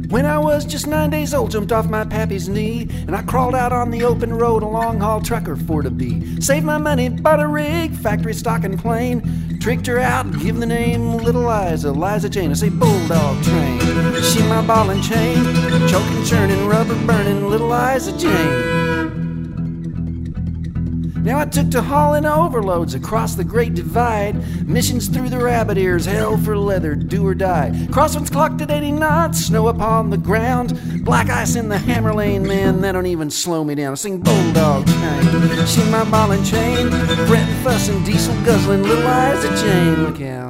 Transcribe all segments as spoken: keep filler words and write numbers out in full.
When I was just nine days old, jumped off my pappy's knee, and I crawled out on the open road, a long-haul trucker for to be. Saved my money, bought a rig, factory stock and plane, tricked her out, give the name Little Liza, Liza Jane. I say bulldog train, she my ball and chain, choking, churning, rubber burning, Little Liza Jane. Now I took to hauling overloads across the Great Divide, missions through the rabbit ears, hell for leather, do or die. Crosswinds clocked at eighty knots, snow upon the ground, black ice in the hammer lane, man, that don't even slow me down. I sing bulldog train, she my ball and chain, fret and fuss and diesel guzzling, Little Liza Jane, look out.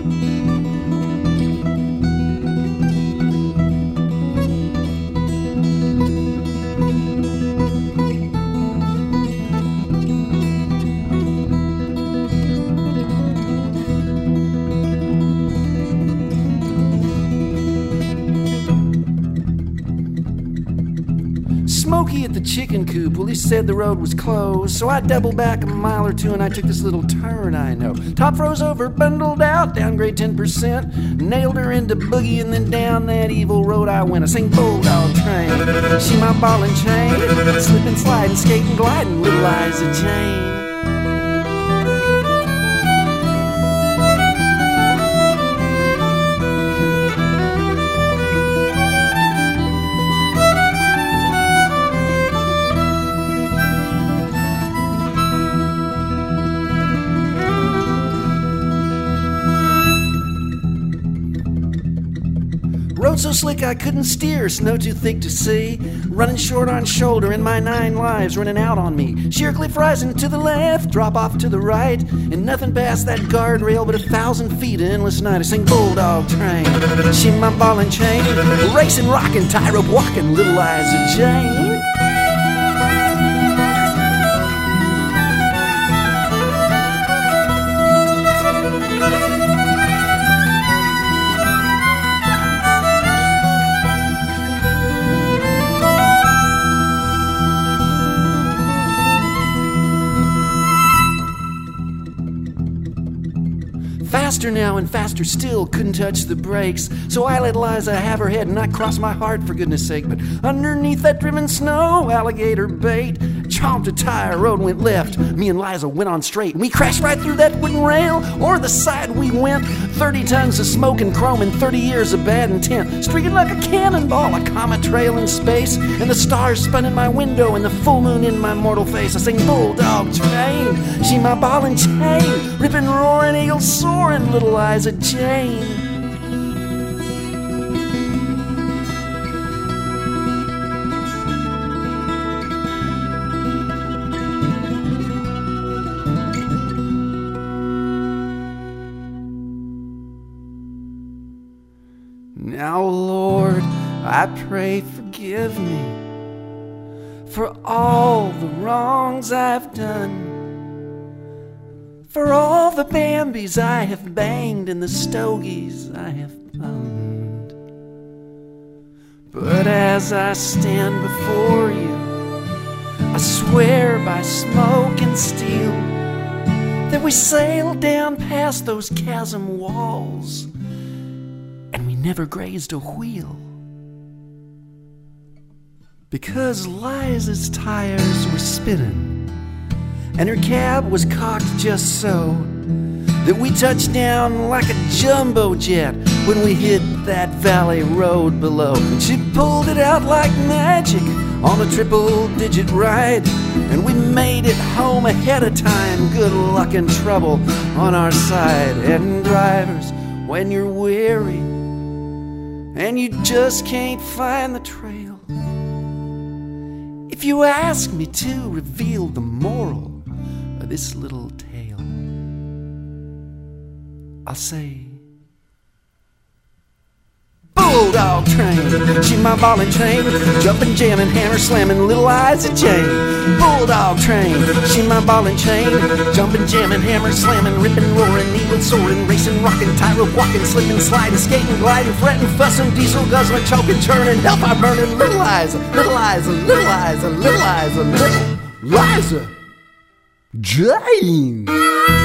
Smokey at the chicken coop, well, he said the road was closed, so I doubled back a mile or two and I took this little turn I know. Top froze over, bundled out, downgrade ten percent, nailed her into boogie, and then down that evil road I went. I sing bulldog train, she my ball and chain, slipping, sliding, skating, gliding, Little Liza Jane. Road so slick I couldn't steer, snow too thick to see, running short on shoulder and my nine lives running out on me. Sheer cliff rising to the left, drop off to the right, and nothing past that guardrail but a thousand feet of endless night. I sing bulldog train, she my ball and chain, racing, rocking, tightrope walking, Little Liza Jane. Faster now and faster still, couldn't touch the brakes, so I let Liza have her head and I crossed my heart for goodness sake. But underneath that driven snow, alligator bait chomped a tire, road went left, me and Liza went on straight, and we crashed right through that wooden rail. O'er the side we went, thirty tons of smoke and chrome and thirty years of bad intent, streaking like a cannonball, a comet trail in space, and the stars spun in my window and the full moon in my mortal face. I sing bulldog train, she my ball and chain, ripping, roaring, eagle soaring, Little Liza Jane. Now, Lord, I pray forgive me for all the wrongs I've done, for all the Bambis I have banged and the stogies I have bummed. But as I stand before you, I swear by smoke and steel that we sailed down past those chasm walls and we never grazed a wheel. Because Liza's tires were spinning and her cab was cocked just so that we touched down like a jumbo jet when we hit that valley road below. And she pulled it out like magic on a triple-digit ride, and we made it home ahead of time. Good luck and trouble on our side. And drivers, when you're weary and you just can't find the trail, if you ask me to reveal the moral of this little tale, I'll say, bulldog train, she my ball and chain, jumping, jamming, hammer, slamming, Little Liza Jane. Bulldog train, she my ball and chain, jumping, jamming, hammer, slamming, ripping, roaring, eagle soaring, racing, rocking, tightrope walking, slipping, sliding, skating, gliding, fretting, fussing, diesel guzzling, choking, churning, hellfire burning, Little Liza, Little Liza, Little Liza, Little Liza, Little Liza Jane.